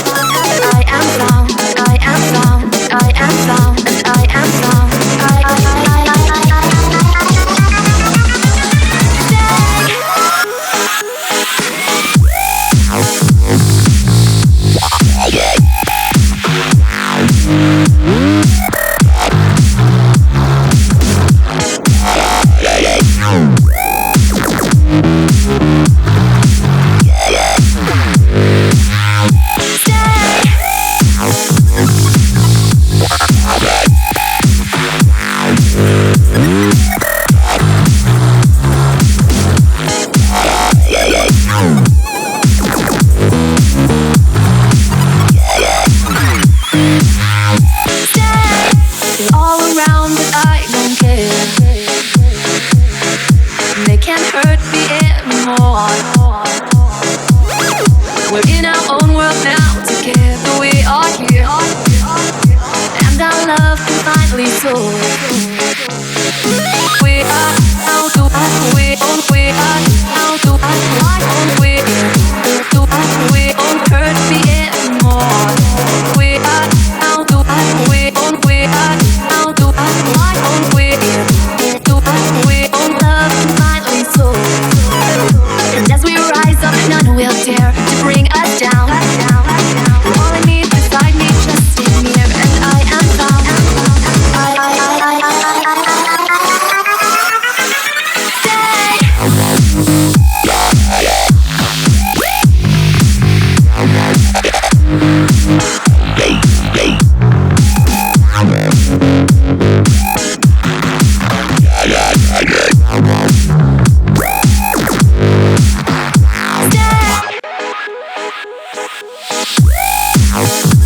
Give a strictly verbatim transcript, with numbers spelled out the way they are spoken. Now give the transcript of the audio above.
I am found, I am found, I am found, and I am found. I, I, I, I, I, I, all around, but I don't care. They can't hurt me anymore. We're in our own world now, together we are here, and our love can finally soar. We are how do I we on we are how do I why on we do I we won't hurt me anymore. We are how do I we on we are how do I why on we do I we on love can finally soar. And as we rise up, none will dare to bring us down. All I need beside me, just in here, and I am found. I, I, I, I, I, I, I, stay.